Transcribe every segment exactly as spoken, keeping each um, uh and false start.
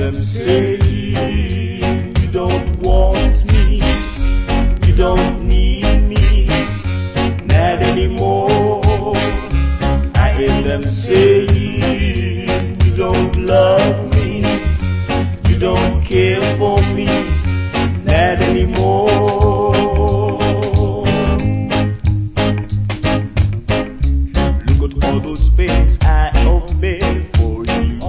them saying you don't want me, you don't need me, not anymore. I hear them saying you don't love me, you don't care for me, not anymore. Look at all those pains I have made for you.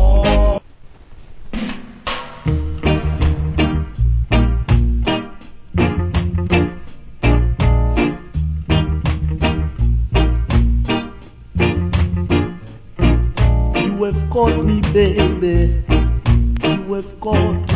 You have caught me, baby. You have caught